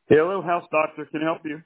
Hello, House Doctor. Can I help you?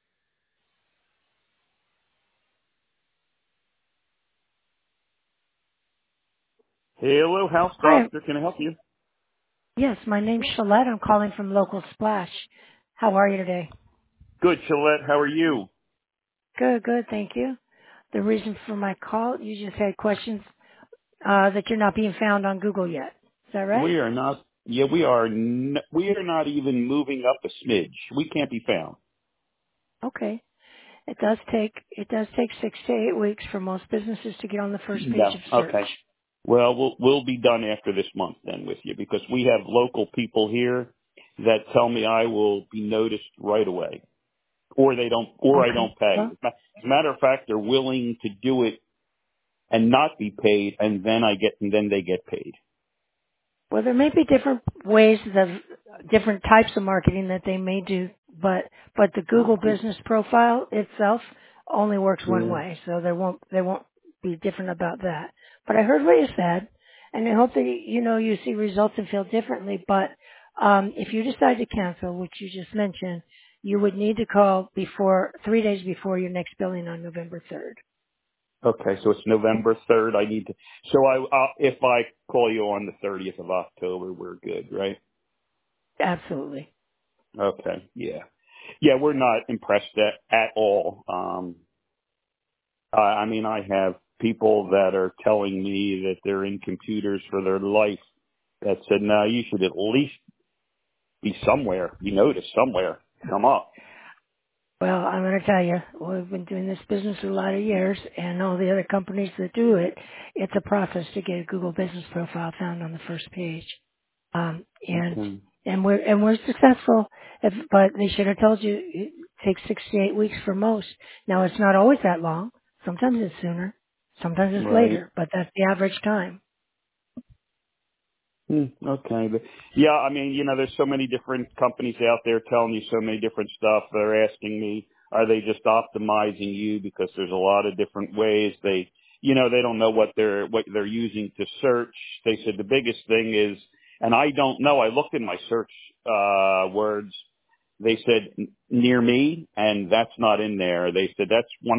Hello, House Hi. Doctor. Can I help you? Yes, my name's Shalette. I'm calling from Local Splash. How are you today? Good, Gillette. How are you? Good, good. Thank you. The reason for my call, you just had questions that you're not being found on Google yet. Is that right? We are not. Yeah, we are. We are not even moving up a smidge. We can't be found. Okay. It does take 6 to 8 weeks for most businesses to get on the first page No. of search. Okay. Well, we'll be done after this month then with you because we have local people here that tell me I will be noticed right away, or they don't, or I Okay. don't pay. Well, As a matter of fact, they're willing to do it and not be paid, and then they get paid. Well, there may be different ways different types of marketing that they may do, but the Google Okay. business profile itself only works one Yeah. way, so they won't be different about that. But I heard what you said, and I hope that you see results and feel differently. But if you decide to cancel, which you just mentioned, you would need to call before 3 days before your next billing on November 3rd. Okay, so it's November 3rd. I need to, so if I call you on the 30th of October, we're good, right? Absolutely. Okay, yeah. Yeah, we're not impressed at all. I mean, I have people that are telling me that they're in computers for their life that said, no, you should at least be somewhere, be noticed somewhere, come up. Well, I'm going to tell you, we've been doing this business a lot of years, and all the other companies that do it, it's a process to get a Google Business Profile found on the first page. Um, and Okay. and we're successful. But they should have told you it takes 6 to 8 weeks for most. Now it's not always that long. Sometimes it's sooner. Sometimes it's Right. later. But that's the average time. Okay. But yeah, I mean, there's so many different companies out there telling you so many different stuff. They're asking me, are they just optimizing you? Because there's a lot of different ways they don't know what they're using to search. They said the biggest thing is, and I don't know, I looked in my search, words. They said near me, and that's not in there. They said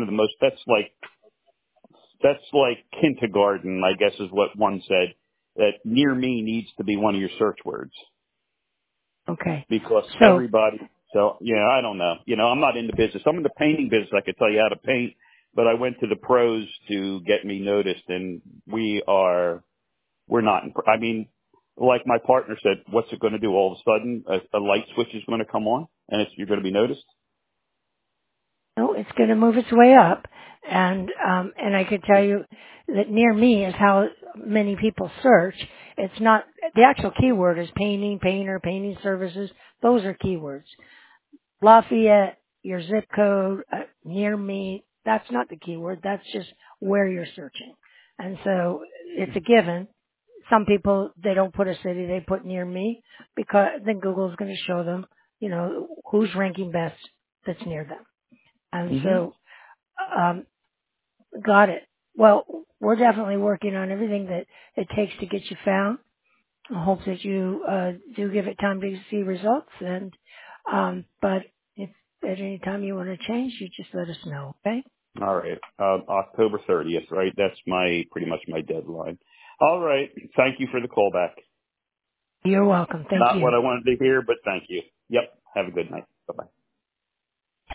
that's like kindergarten, I guess is what one said, that near me needs to be one of your search words Okay. because So, I don't know. I'm not in the business. I'm in the painting business. I could tell you how to paint, but I went to the pros to get me noticed and we're not, I mean, like my partner said, what's it going to do? All of a sudden a light switch is going to come on and you're going to be noticed? no, it's going to move its way up, and I can tell you that near me is how many people search. It's not the actual keyword is painting, painter, painting services. Those are keywords. Lafayette, your zip code, near me. That's not the keyword. That's just where you're searching, and so it's a given. Some people they don't put a city; they put near me because then Google's going to show them, who's ranking best that's near them. And Hmm. so um, got it. Well, we're definitely working on everything that it takes to get you found. I hope that you do give it time to see results. And but if at any time you want to change, you just let us know. Okay? All right. October 30th, right? That's pretty much my deadline. All right. Thank you for the call back. You're welcome. Thank Not you. what I wanted to hear, but thank you. Yep. Have a good night. Bye-bye.